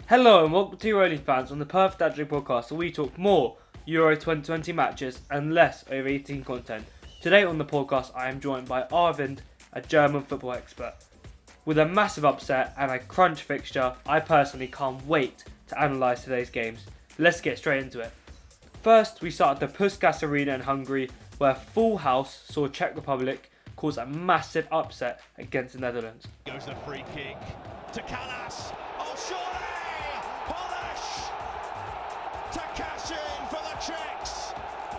Hello and welcome to Euro Only Fans on the Perfect Adjective podcast, where we talk more Euro 2020 matches and less over 18 content. Today on the podcast, I am joined by Arvind, a German football expert. With a massive upset and a crunch fixture, I personally can't wait to analyse today's games. Let's get straight into it. First, we start at the Puskás Arena in Hungary, where Full House saw Czech Republic cause a massive upset against the Netherlands. Goes the free kick to Kalas. Oh, surely! Polish to cash in for the Czechs.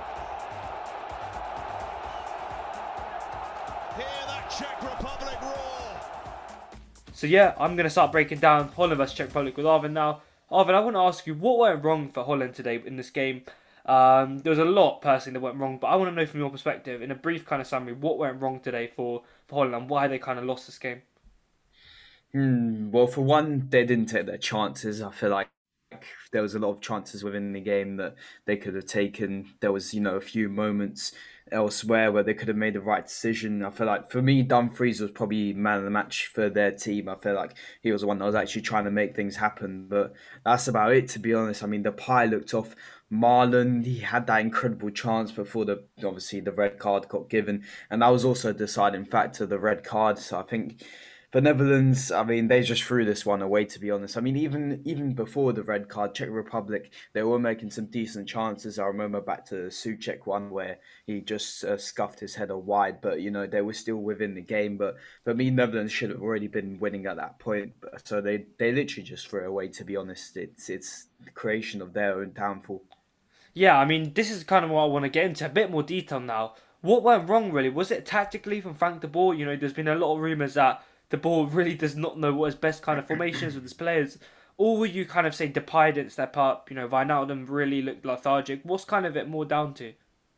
Hear that Czech Republic roar. So yeah, I'm going to start breaking down Holland vs Czech Republic with Arvin now. Arvin, I want to ask you, what went wrong for Holland today in this game? There was a lot, personally, that went wrong, but I want to know from your perspective, in a brief kind of summary, what went wrong today for Holland and why they kind of lost this game. Well, for one, they didn't take their chances. I feel like there was a lot of chances within the game that they could have taken. There was, a few moments elsewhere where they could have made the right decision. I feel like for me, Dumfries was probably man of the match for their team. I feel like he was the one that was actually trying to make things happen. But that's about it, to be honest. I mean, the pie looked off. Marlon, he had that incredible chance before obviously the red card got given, and that was also a deciding factor, the red card. So I think the Netherlands, I mean, they just threw this one away, to be honest. I mean, even before the red card, Czech Republic, they were making some decent chances. I remember back to the Souček one where he just scuffed his header wide, but, they were still within the game. But for me, Netherlands should have already been winning at that point. So they literally just threw it away, to be honest. It's the creation of their own downfall. Yeah, I mean, this is kind of what I want to get into, a bit more detail now. What went wrong, really? Was it tactically from Frank de Boer? There's been a lot of rumours that de Boer really does not know what his best kind of formation is with his players. Or will you kind of say Depay didn't step up? Wijnaldum really looked lethargic. What's kind of it more down to?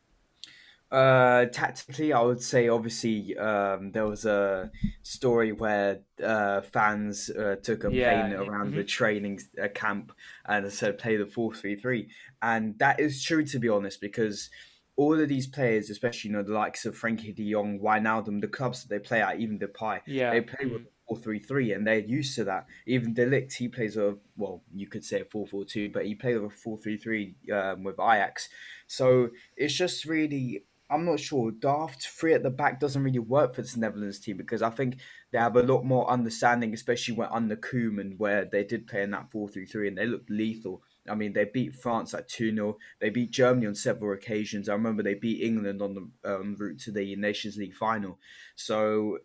Tactically, I would say obviously there was a story where fans took a plane Yeah. around the training camp and said play the 4-3-3, and that is true, to be honest, because all of these players, especially the likes of Frankie De Jong, Wijnaldum, the clubs that they play at, even Depay, Yeah. they play with 4-3-3 and they're used to that. Even De Ligt, he plays a, well, you could say a 4-4-2, but he played with a 4-3-3 with Ajax. So it's just really, I'm not sure. Daft three at the back doesn't really work for this Netherlands team because I think they have a lot more understanding, especially when under Koeman, where they did play in that 4-3-3 and they looked lethal. I mean, they beat France at 2-0. They beat Germany on several occasions. I remember they beat England on the route to the Nations League final. So,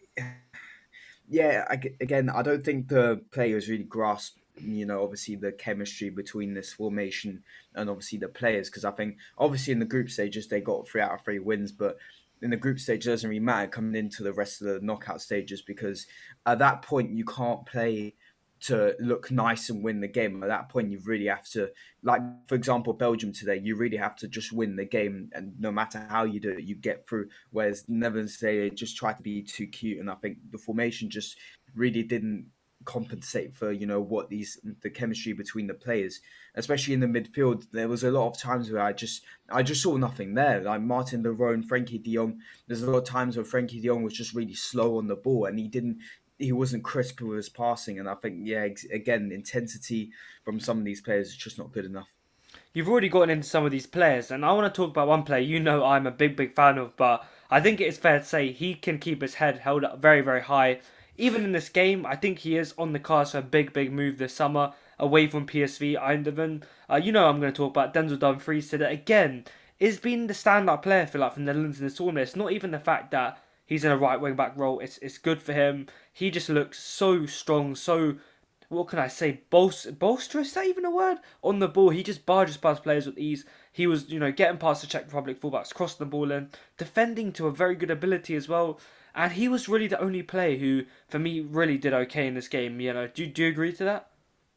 yeah, again, I don't think the players really grasp, obviously the chemistry between this formation and obviously the players. Because I think, obviously, in the group stages, they got 3 out of 3 wins, but in the group stage, it doesn't really matter coming into the rest of the knockout stages because at that point, you can't play to look nice and win the game. At that point, you really have to, like, for example, Belgium today, you really have to just win the game. And no matter how you do it, you get through. Whereas Netherlands, they just try to be too cute. And I think the formation just really didn't compensate for what the chemistry between the players, especially in the midfield. There was a lot of times where I just saw nothing there, like Martin Leroux, Frankie De Jong. There's a lot of times where Frankie De Jong was just really slow on the ball and he wasn't crisp with his passing. And I think, yeah, again, intensity from some of these players is just not good enough. You've already gotten into some of these players, and I want to talk about one player I'm a big fan of, but I think it is fair to say he can keep his head held up very, very high. Even in this game, I think he is on the cards for a big move this summer away from PSV Eindhoven. I'm going to talk about Denzel Dumfries today. Again, is being the standout player for the Netherlands in this tournament. It's not even the fact that he's in a right wing back role. It's good for him. He just looks so strong, so what can I say, bolsterous, is that even a word? On the ball, he just barges past players with ease. He was, getting past the Czech Republic fullbacks, crossing the ball in, defending to a very good ability as well. And he was really the only player who, for me, really did okay in this game. Do you agree to that?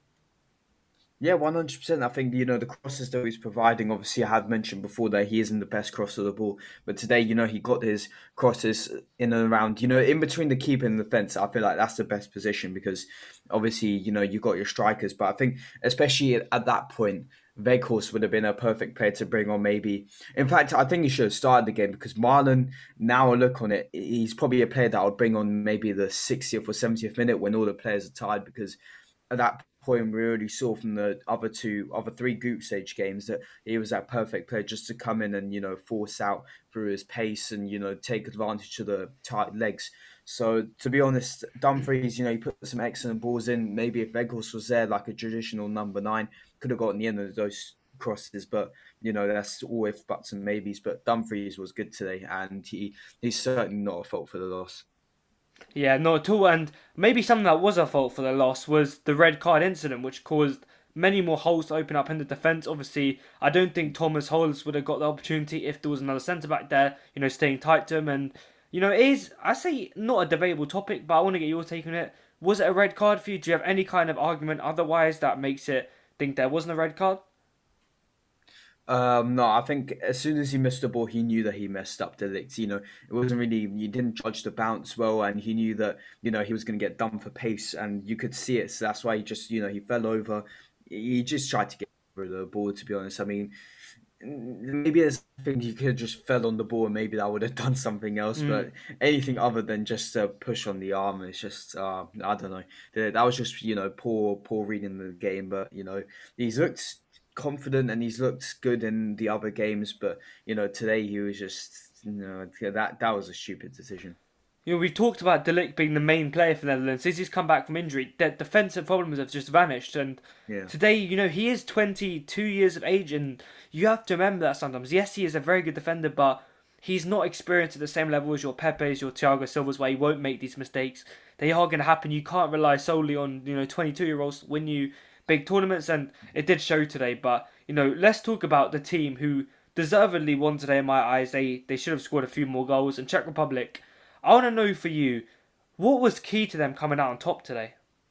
Yeah, 100%. I think, the crosses that he's providing, obviously, I had mentioned before that he isn't the best crosser of the ball. But today, he got his crosses in and around, in between the keeper and the fence. I feel like that's the best position because, obviously, you got your strikers. But I think, especially at that point, Weghorst would have been a perfect player to bring on maybe. In fact, I think he should have started the game because Marlon, now I look on it, he's probably a player that I would bring on maybe the 60th or 70th minute when all the players are tired because at that point we already saw from the other three group stage games that he was that perfect player just to come in and force out through his pace and take advantage of the tight legs. So to be honest, Dumfries, he put some excellent balls in. Maybe if Weghorst was there like a traditional number 9, could have gotten the end of those crosses, but that's all if buts and maybes. But Dumfries was good today, and he's certainly not a fault for the loss. Yeah, not at all. And maybe something that was a fault for the loss was the red card incident, which caused many more holes to open up in the defence. Obviously, I don't think Thomas Hollis would have got the opportunity if there was another centre back there, staying tight to him. And it is, I say, not a debatable topic, but I want to get your take on it. Was it a red card for you? Do you have any kind of argument otherwise that makes it think there wasn't a red card? No, I think as soon as he missed the ball, he knew that he messed up De Ligt. It wasn't really, he didn't judge the bounce well, and he knew that, he was going to get done for pace, and you could see it. So that's why he just, he fell over. He just tried to get rid of the ball, to be honest. I mean, maybe there's things he could have just fell on the ball and maybe that would have done something else, but anything other than just a push on the arm, it's just, I don't know. That was just, poor reading the game, but, he's looked confident and he's looked good in the other games, but today he was just that was a stupid decision. We've talked about De Ligt being the main player for the Netherlands. Since he's come back from injury, the defensive problems have just vanished. And today, he is 22 years of age, and you have to remember that sometimes. Yes, he is a very good defender, but he's not experienced at the same level as your Pepe's, your Thiago Silva's, where he won't make these mistakes. They are going to happen. You can't rely solely on 22-year-olds to win you big tournaments, and it did show today. But let's talk about the team who deservedly won today. In my eyes, they should have scored a few more goals. And Czech Republic, I want to know for you, what was key to them coming out on top today?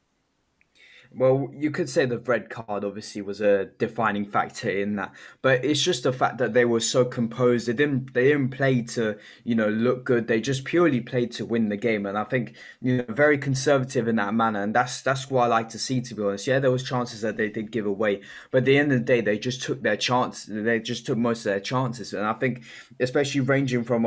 Well, you could say the red card obviously was a defining factor in that, but it's just the fact that they were so composed. They didn't play to look good. They just purely played to win the game, and I think very conservative in that manner, and that's what I like to see. To be honest, yeah, there was chances that they did give away, but at the end of the day, they just took their chance. They just took most of their chances, and I think especially ranging from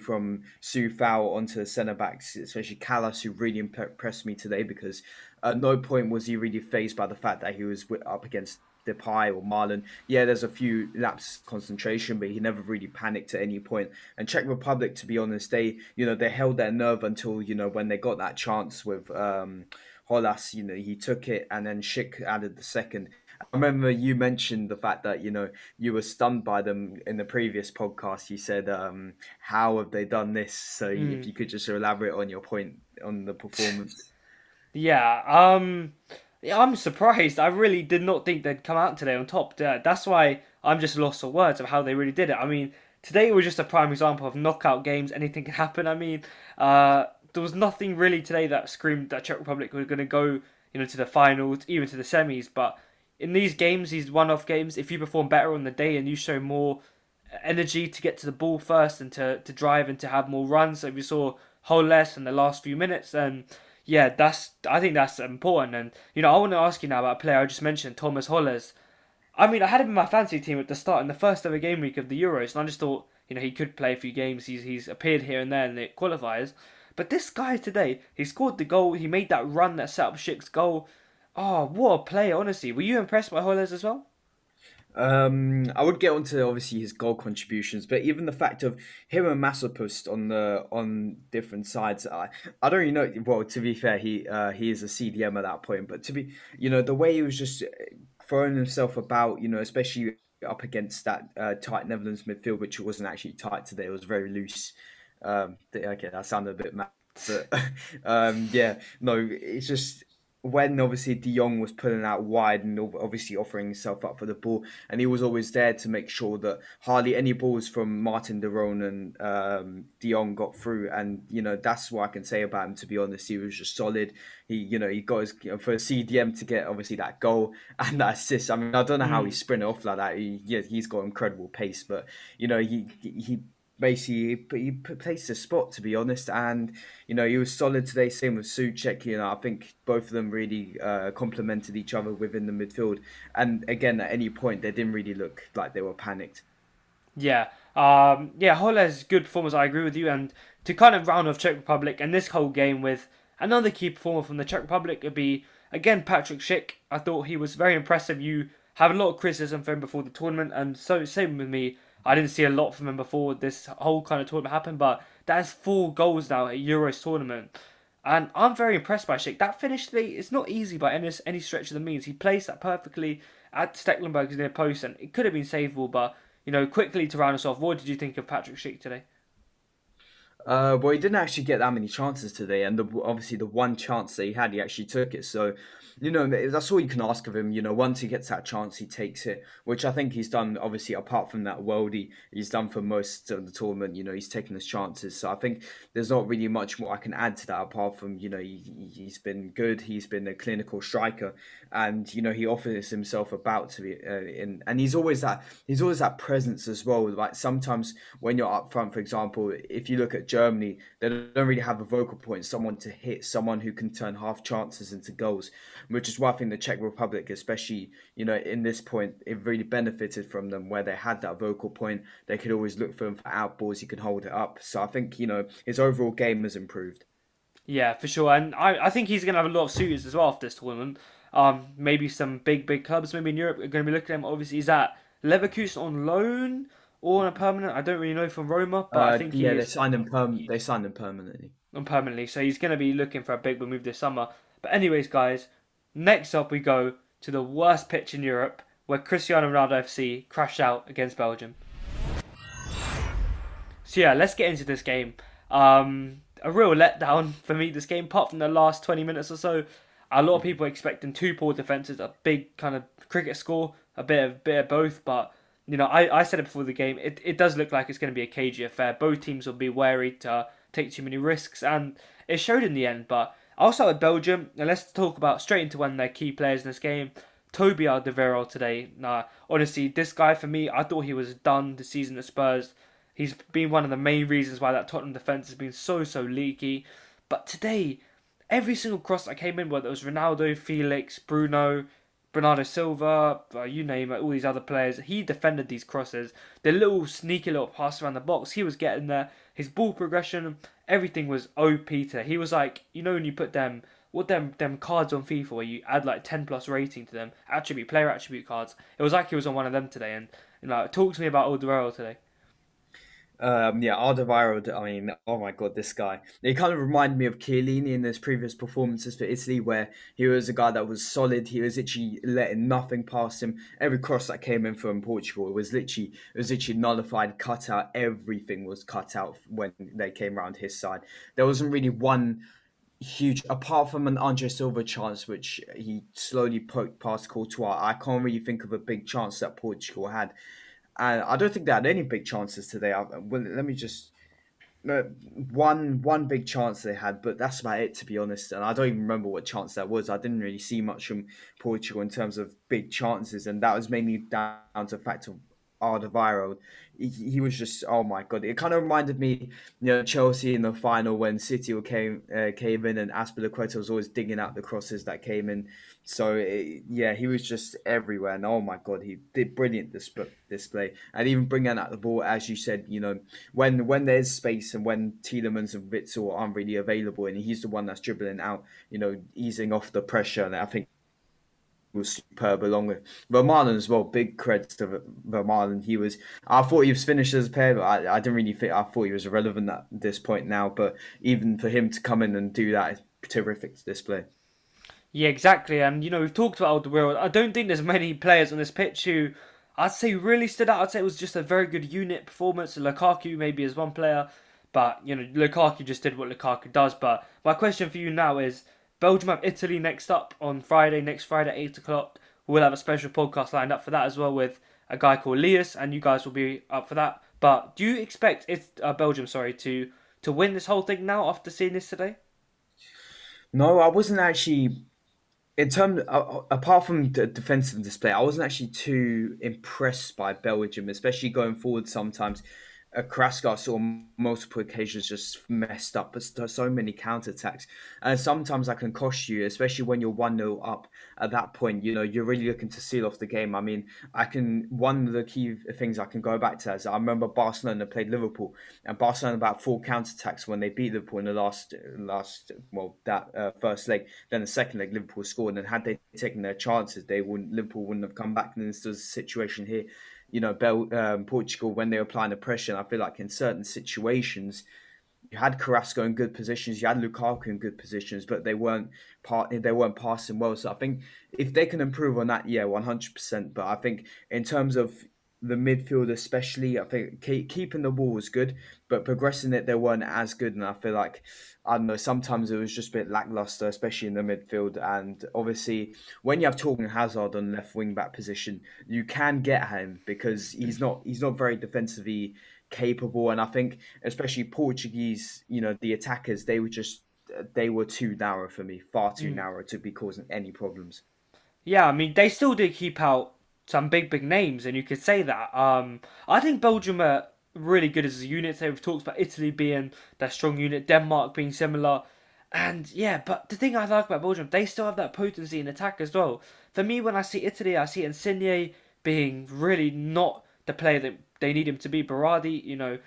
Soufal onto the centre backs, especially Kalas, who really impressed me today because. At no point was he really fazed by the fact that he was up against Depay or Marlon. Yeah, there's a few lapses of concentration, but he never really panicked at any point. And Czech Republic, to be honest, they held their nerve until when they got that chance with Hollas. He took it, and then Schick added the second. I remember you mentioned the fact that you were stunned by them in the previous podcast. You said, "How have they done this?" So if you could just elaborate on your point on the performance. Yeah, I'm surprised. I really did not think they'd come out today on top. That's why I'm just lost for words of how they really did it. I mean, today was just a prime example of knockout games. Anything can happen. I mean, there was nothing really today that screamed that Czech Republic were going to go, to the finals, even to the semis. But in these games, these one-off games, if you perform better on the day and you show more energy to get to the ball first and to drive and to have more runs, so if you saw Holles in the last few minutes, then yeah, I think that's important. And I want to ask you now about a player I just mentioned, Thomas Holles. I mean, I had him in my fantasy team at the start in the first ever game week of the Euros, and I just thought he could play a few games. He's appeared here and there in the qualifiers, but this guy today, he scored the goal. He made that run that set up Schick's goal. Oh, what a player! Honestly, were you impressed by Holles as well? I would get onto obviously his goal contributions, but even the fact of him and Masopust on different sides, I don't really know. Well, to be fair, he is a CDM at that point, but to be the way he was just throwing himself about, especially up against that tight Netherlands midfield, which wasn't actually tight today, it was very loose. Okay, that sounded a bit mad, but yeah, no, it's just. When obviously De Jong was pulling out wide and obviously offering himself up for the ball, and he was always there to make sure that hardly any balls from Martin de Roon and De Jong got through, and that's what I can say about him. To be honest, he was just solid. He he got his for a CDM to get obviously that goal and that assist. I mean, I don't know how he sprinted off like that. He's got incredible pace, but he basically he placed the spot, to be honest, and he was solid today. Same with Souček. I think both of them really complemented each other within the midfield, and again at any point they didn't really look like they were panicked. Yeah, Holles, good performance. I agree with you. And to kind of round off Czech Republic and this whole game with another key performer from the Czech Republic would be again, Patrick Schick, I thought he was very impressive. You have a lot of criticism for him before the tournament, and so same with me. I didn't see a lot from him before this whole kind of tournament happened, but that's 4 goals now at Euros tournament. And I'm very impressed by Schick. That finish today is not easy by any stretch of the means. He placed that perfectly at Stecklenburg's near post, and it could have been savable, but, quickly to round us off, what did you think of Patrick Schick today? Well, he didn't actually get that many chances today, and obviously the one chance that he had, he actually took it. So, that's all you can ask of him. Once he gets that chance, he takes it, which I think he's done. Obviously, apart from that worldie, he's done for most of the tournament. He's taken his chances. So I think there's not really much more I can add to that apart from he's been good. He's been a clinical striker, and he offers himself about to be in, and he's always that presence as well. Like sometimes when you're up front, for example, if you look at Germany, they don't really have a vocal point, someone to hit, someone who can turn half chances into goals, which is why I think the Czech Republic, especially, in this point, it really benefited from them where they had that vocal point. They could always look for him for outballs, he can hold it up. So I think, his overall game has improved. Yeah, for sure. And I think he's going to have a lot of suitors as well after this tournament. Maybe some big clubs, maybe in Europe, are going to be looking at him. Obviously, he's at Leverkusen on loan or on a permanent. I don't really know from Roma, but I think they signed him They signed him permanently. Permanently. So he's going to be looking for a big move this summer. But anyways, guys, next up we go to the worst pitch in Europe, where Cristiano Ronaldo FC crashed out against Belgium. So yeah, let's get into this game. A real letdown for me this game, apart from the last 20 minutes or so. A lot of people expecting 2 poor defences, a big kind of cricket score, a bit of both. But, I said it before the game, it does look like it's going to be a cagey affair. Both teams will be wary to take too many risks, and it showed in the end. But I'll start with Belgium, and let's talk about straight into one of their key players in this game, Toby Alderweireld today. Nah, honestly, this guy for me, I thought he was done this season at Spurs. He's been one of the main reasons why that Tottenham defence has been so leaky. But today, every single cross that came in, whether it was Ronaldo, Felix, Bruno, Bernardo Silva, you name it, all these other players, he defended these crosses. The little sneaky little pass around the box, he was getting there. His ball progression, everything was OP today. He was like, when you put them cards on FIFA where you add like 10 plus rating to them, player attribute cards. It was like he was on one of them today. And talk to me about Alderweireld today. Alderweireld, I mean, oh my God, this guy. He kind of reminded me of Chiellini in his previous performances for Italy, where he was a guy that was solid. He was literally letting nothing past him. Every cross that came in from Portugal, it was literally nullified, cut out. Everything was cut out when they came around his side. There wasn't really one huge, apart from an Andre Silva chance, which he slowly poked past Courtois. I can't really think of a big chance that Portugal had. And I don't think they had any big chances today. Well, let me just one big chance they had, but that's about it, to be honest. And I don't even remember what chance that was. I didn't really see much from Portugal in terms of big chances, and that was mainly down to the fact of Alderweireld. He was just, oh my God. It kind of reminded me, Chelsea in the final when City came in and Azpilicueta was always digging out the crosses that came in. So, he was just everywhere. And oh my God, he did brilliant display. And even bringing out the ball, as you said, when there's space and when Tielemans and Witsel aren't really available and he's the one that's dribbling out, easing off the pressure. And I think was superb along with Vermaelen as well. Big credits to Vermaelen. I thought he was finished as a player, but I didn't really think, I thought he was irrelevant at this point now. But even for him to come in and do that is terrific display. Yeah, exactly. And, we've talked about Alderweireld. I don't think there's many players on this pitch who I'd say really stood out. I'd say it was just a very good unit performance. Lukaku maybe as one player, but, Lukaku just did what Lukaku does. But my question for you now is, Belgium have Italy next up on next Friday, 8 o'clock. We'll have a special podcast lined up for that as well with a guy called Lias, and you guys will be up for that. But do you expect Belgium, to win this whole thing now after seeing this today? No, I wasn't actually, in terms, apart from the defensive display, I wasn't actually too impressed by Belgium, especially going forward sometimes. Carrasco saw multiple occasions just messed up, but so many counterattacks. And sometimes that can cost you, especially when you're 1-0 up at that point. You're really looking to seal off the game. I mean, one of the key things I can go back to is I remember Barcelona played Liverpool, and Barcelona about 4 counterattacks when they beat Liverpool in the first leg. Then the second leg, Liverpool scored, and had they taken their chances, Liverpool wouldn't have come back. And this is the situation here. Portugal, when they were applying the pressure, and I feel like in certain situations, you had Carrasco in good positions, you had Lukaku in good positions, but they weren't passing well. So I think if they can improve on that, yeah, 100%. But I think in terms of the midfield, especially, I think keeping the ball was good, but progressing it, they weren't as good. And I feel like, I don't know, sometimes it was just a bit lackluster, especially in the midfield. And obviously, when you have Torgan Hazard on left wing back position, you can get him because he's not very defensively capable. And I think, especially Portuguese, the attackers, they were too narrow for me, far too narrow to be causing any problems. Yeah, I mean, they still did keep out some big names, and you could say that. I think Belgium are really good as a unit. So we've talked about Italy being their strong unit, Denmark being similar. And yeah, but the thing I like about Belgium, they still have that potency in attack as well. For me, when I see Italy, I see Insigne being really not the player that they need him to be. Berardi,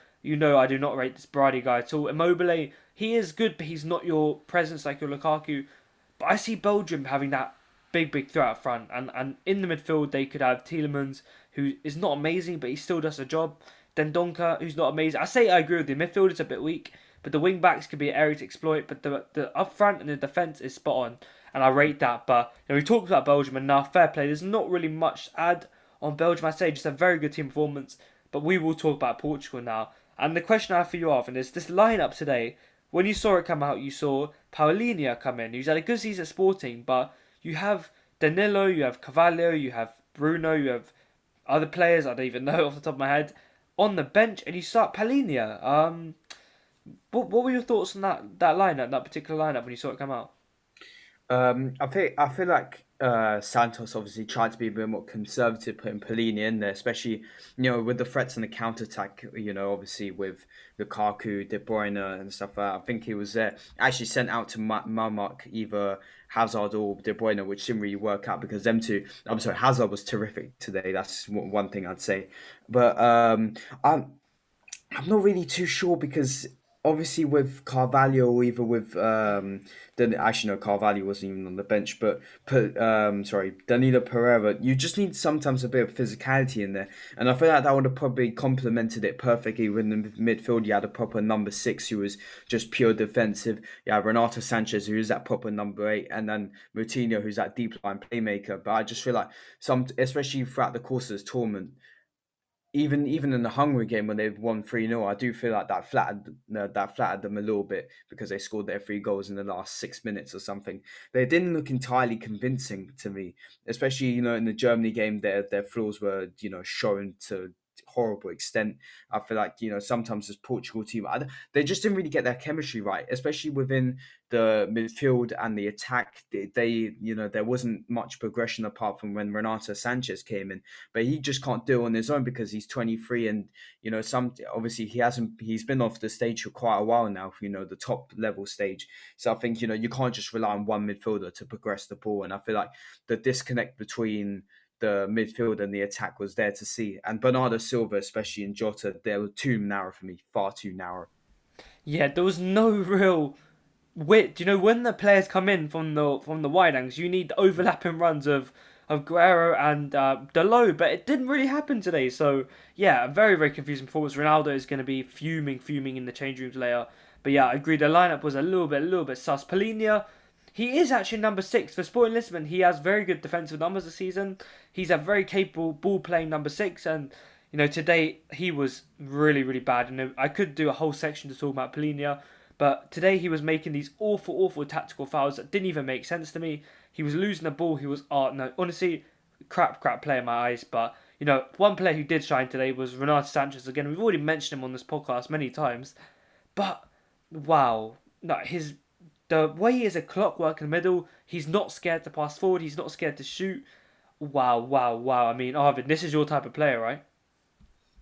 I do not rate this Berardi guy at all. Immobile, he is good, but he's not your presence like your Lukaku. But I see Belgium having that big threat up front. And in the midfield, they could have Tielemans, who is not amazing, but he still does a job. Then Donker, who's not amazing. I agree with you. Midfield is a bit weak, but the wing backs could be an area to exploit. But the up front and the defence is spot on, and I rate that. But we talked about Belgium, and now fair play. There's not really much to add on Belgium. I say just a very good team performance. But we will talk about Portugal now. And the question I have for you, Arvin, is this lineup today. When you saw it come out, you saw Paulinho come in, who's had a good season at Sporting, but you have Danilo, you have Carvalho, you have Bruno, you have other players I don't even know off the top of my head on the bench, and you start Paulinho. What were your thoughts on that lineup, that particular lineup when you saw it come out? I feel like Santos obviously tried to be a bit more conservative, putting Pelini in there, especially with the threats and the counter attack. Obviously with Lukaku, De Bruyne, and stuff. I think he was actually sent out to Marmark either Hazard or De Bruyne, which didn't really work out because them two. I'm sorry, Hazard was terrific today. That's one thing I'd say, but I'm not really too sure because obviously with Carvalho or either with then actually no, Carvalho wasn't even on the bench, but Danilo Pereira, you just need sometimes a bit of physicality in there, and I feel like that would have probably complemented it perfectly. When the midfield you had a proper number 6 who was just pure defensive. Yeah, Renato Sanchez who's that proper number 8, and then Moutinho who's that deep line playmaker. But I just feel like especially throughout the course of this tournament, even in the Hungary game when they've won 3-0, I do feel like that flattered them a little bit because they scored their 3 goals in the last 6 minutes or something. They didn't look entirely convincing to me, especially in the Germany game. Their flaws were shown to horrible extent. I feel like sometimes this Portugal team, they just didn't really get their chemistry right, especially within the midfield and the attack. There wasn't much progression apart from when Renato Sanchez came in, but he just can't do it on his own because he's 23, and obviously he's been off the stage for quite a while now, the top level stage. So I think you can't just rely on one midfielder to progress the ball, and I feel like the disconnect between the midfield and the attack was there to see. And Bernardo Silva, especially in Jota, they were too narrow for me, far too narrow. Yeah, there was no real width. When the players come in from the wide angles, you need overlapping runs of Guerrero and Dalot, but it didn't really happen today. So yeah, a very confusing performance. Ronaldo is going to be fuming in the change rooms later. But yeah, I agree. The lineup was a little bit sus. Polina, he is actually number 6 for Sporting Lisbon. He has very good defensive numbers this season. He's a very capable ball playing number 6, and today he was really bad. I could do a whole section to talk about Polina, but today he was making these awful tactical fouls that didn't even make sense to me. He was losing the ball. He was honestly crap play in my eyes. But one player who did shine today was Renato Sanchez. Again, we've already mentioned him on this podcast many times, but wow, no, the way he is a clockwork in the middle. He's not scared to pass forward. He's not scared to shoot. Wow. I mean, Arvid, this is your type of player, right?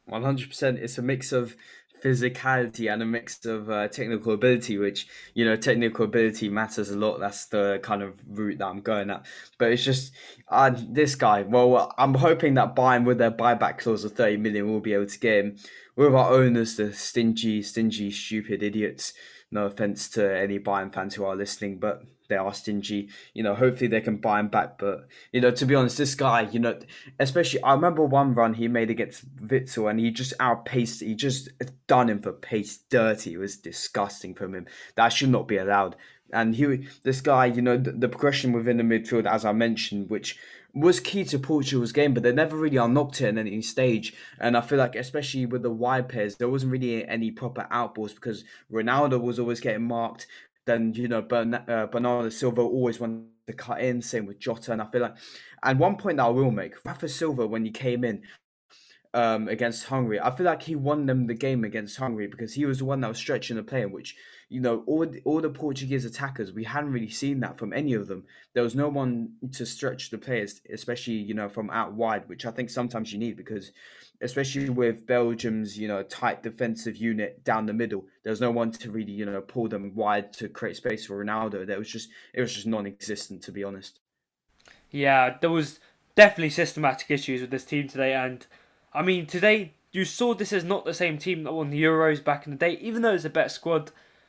100%. It's a mix of physicality and a mix of technical ability, which, you know, technical ability matters a lot. That's the kind of route that I'm going at. But it's just, this guy, well, I'm hoping that Bayern, with their buyback clause of 30 million, will be able to get him. With our owners, the stingy, stupid idiots. No offense to any Bayern fans who are listening, but they are stingy. You know, hopefully they can buy him back. But, you know, to be honest, this guy, you know, especially, I remember one run he made against Witzel, and he just outpaced. He just done him for pace dirty. It was disgusting from him. That should not be allowed. And this guy, you know, the progression within the midfield, as I mentioned, which was key to Portugal's game, but they never really unlocked it in any stage. And I feel like, especially with the wide pairs, there wasn't really any proper outballs because Ronaldo was always getting marked. Then, you know, Bernardo Silva always wanted to cut in. Same with Jota, and I feel like. And one point that I will make, Rafa Silva, when he came in against Hungary, I feel like he won them the game against Hungary because he was the one that was stretching the play, which, you know, all the Portuguese attackers, we hadn't really seen that from any of them. There was no one to stretch the players, especially, you know, from out wide, which I think sometimes you need because, especially with Belgium's, you know, tight defensive unit down the middle, there was no one to really, you know, pull them wide to create space for Ronaldo. It was just non-existent, to be honest. Yeah, there was definitely systematic issues with this team today, and I mean today you saw this is not the same team that won the Euros back in the day. Even though it's a better squad,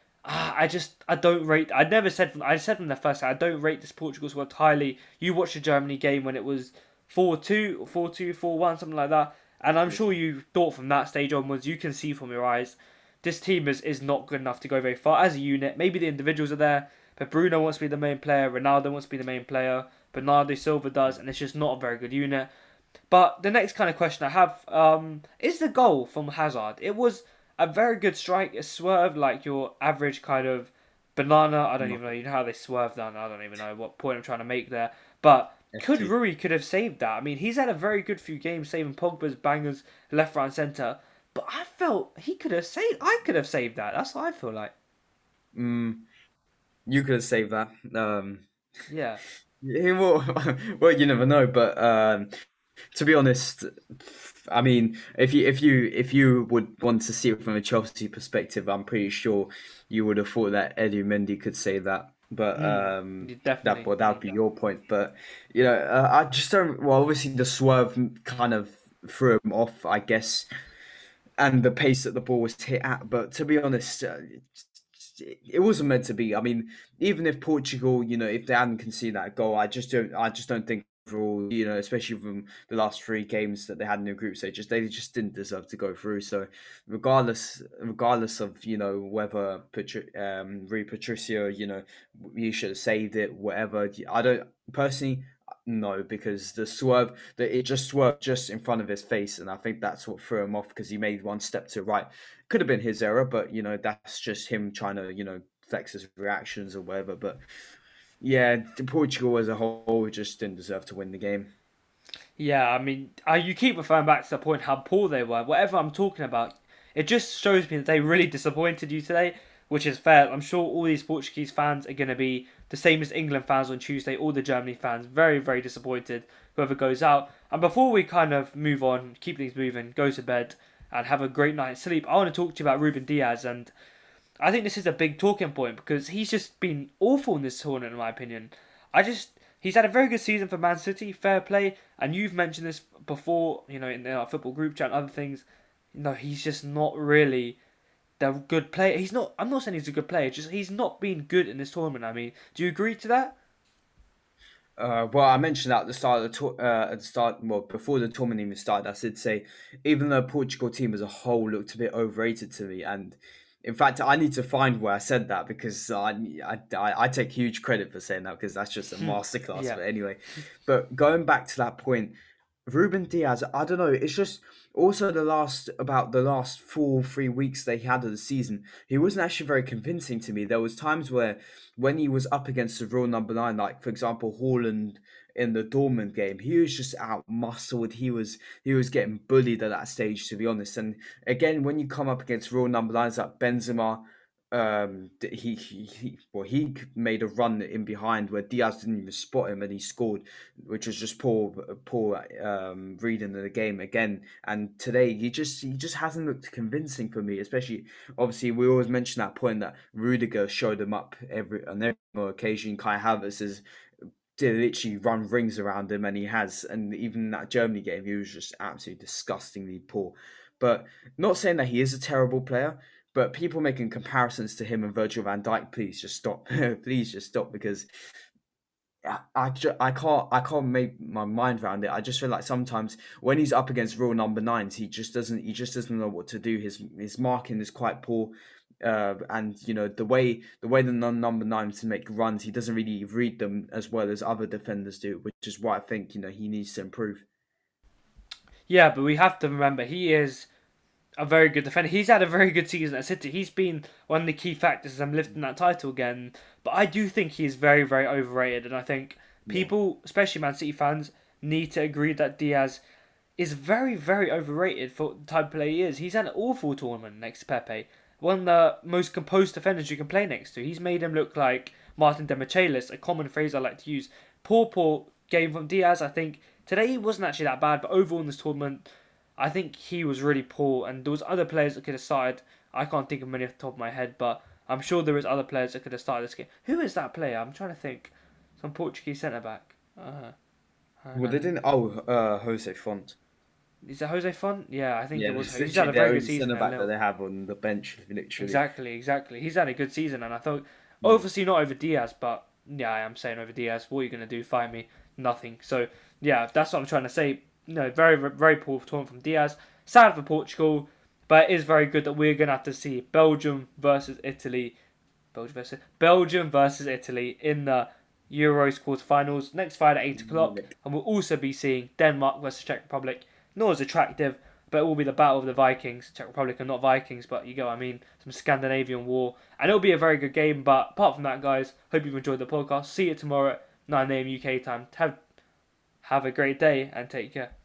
I don't rate. I said from the first time I don't rate this Portugal squad highly. You watched the Germany game when it was 4-2, 4-2, 4-1, something like that, and I'm sure you thought from that stage onwards. You can see from your eyes, this team is not good enough to go very far as a unit. Maybe the individuals are there, but Bruno wants to be the main player, Ronaldo wants to be the main player, Bernardo Silva does, and it's just not a very good unit. But the next kind of question I have is the goal from Hazard. It was a very good strike. It swerved like your average kind of banana. I don't even know. You know how they swerve that. I don't even know what point I'm trying to make there. But FT. Rui could have saved that? I mean, he's had a very good few games saving Pogba's bangers left, right, and centre. But I felt he could have saved. I could have saved that. That's what I feel like. Mm, you could have saved that. Yeah. Yeah, well, well, you never know. But to be honest, I mean, if you would want to see it from a Chelsea perspective, I'm pretty sure you would have thought that Eddie Mendy could say that. But Definitely. that would be your point. But you know, I just don't. Well, obviously the swerve kind of threw him off, I guess, and the pace that the ball was hit at. But to be honest, it wasn't meant to be. I mean, even if Portugal, you know, if they hadn't conceded that goal, I just don't think overall, you know, especially from the last three games that they had in the group stage, they just didn't deserve to go through. So, regardless of, you know, whether Rui Patricio, you know, you should have saved it, whatever. I don't personally. No, because it just swerved just in front of his face, and I think that's what threw him off because he made one step to the right. Could have been his error, but you know that's just him trying to, you know, flex his reactions or whatever. But yeah, Portugal as a whole just didn't deserve to win the game. Yeah, I mean, you keep referring back to the point how poor they were. Whatever I'm talking about, it just shows me that they really disappointed you today, which is fair. I'm sure all these Portuguese fans are going to be the same as England fans on Tuesday, all the Germany fans, very, very disappointed, whoever goes out. And before we kind of move on, keep things moving, go to bed, and have a great night's sleep, I want to talk to you about Ruben Diaz. And I think this is a big talking point because he's just been awful in this tournament, in my opinion. He's had a very good season for Man City, fair play, and you've mentioned this before, you know, in our football group chat and other things. You know, he's just not really the good player. He's not. I'm not saying he's a good player. Just he's not been good in this tournament. I mean, do you agree to that? Well, I mentioned that at the start of the at the start, well, before the tournament even started, I did say even though Portugal team as a whole looked a bit overrated to me, and in fact, I need to find where I said that because I take huge credit for saying that because that's just a masterclass. Yeah. But anyway, but going back to that point, Ruben Diaz, I don't know. It's just also the last 3 weeks that he had of the season. He wasn't actually very convincing to me. There was times where when he was up against the real number nine, like for example Haaland in the Dortmund game, he was just out muscled. He was getting bullied at that stage, to be honest. And again, when you come up against real number nines like Benzema. he made a run in behind where Diaz didn't even spot him and he scored, which was just poor reading of the game again. And today he just hasn't looked convincing for me, especially obviously we always mention that point that Rudiger showed him up on every occasion. Kai Havertz is did literally run rings around him, and he has. And even in that Germany game, he was just absolutely disgustingly poor. But not saying that he is a terrible player, but people making comparisons to him and Virgil van Dijk, please just stop. Please just stop, because I can't make my mind around it. I just feel like sometimes when he's up against real number nines, he just doesn't know what to do. His marking is quite poor, and the way the number nines make runs, he doesn't really read them as well as other defenders do, which is why I think he needs to improve. Yeah, but we have to remember he is a very good defender. He's had a very good season at City. He's been one of the key factors as I'm lifting that title again. But I do think he's very, very overrated. And I think people, especially Man City fans, need to agree that Diaz is very, very overrated for the type of player he is. He's had an awful tournament next to Pepe. One of the most composed defenders you can play next to. He's made him look like Martin Demichelis, a common phrase I like to use. Poor game from Diaz. I think today he wasn't actually that bad, but overall in this tournament, I think he was really poor, and there was other players that could have started. I can't think of many off the top of my head, but I'm sure there was other players that could have started this game. Who is that player? I'm trying to think. Some Portuguese centre back. Well, they didn't. Jose Font. Is it Jose Font? Yeah, I think Yeah, it was. it's He's had literally a their very only good season. centre back that they have on the bench, literally. Exactly. He's had a good season, and I thought, obviously not over Diaz, but yeah, I am saying over Diaz. What are you going to do? Fight me? Nothing. So yeah, that's what I'm trying to say. No, very, very poor tournament from Diaz. Sad for Portugal, but it is very good that we're going to have to see Belgium versus Italy. Belgium versus Italy in the Euros quarterfinals next Friday at 8 o'clock. And we'll also be seeing Denmark versus Czech Republic. Not as attractive, but it will be the battle of the Vikings. Czech Republic are not Vikings, but you go, I mean, some Scandinavian war. And it'll be a very good game. But apart from that, guys, hope you've enjoyed the podcast. See you tomorrow at 9 a.m. UK time. Have a great day and take care.